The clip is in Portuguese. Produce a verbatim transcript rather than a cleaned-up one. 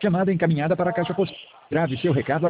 Chamada encaminhada para a caixa postal. Grave seu recado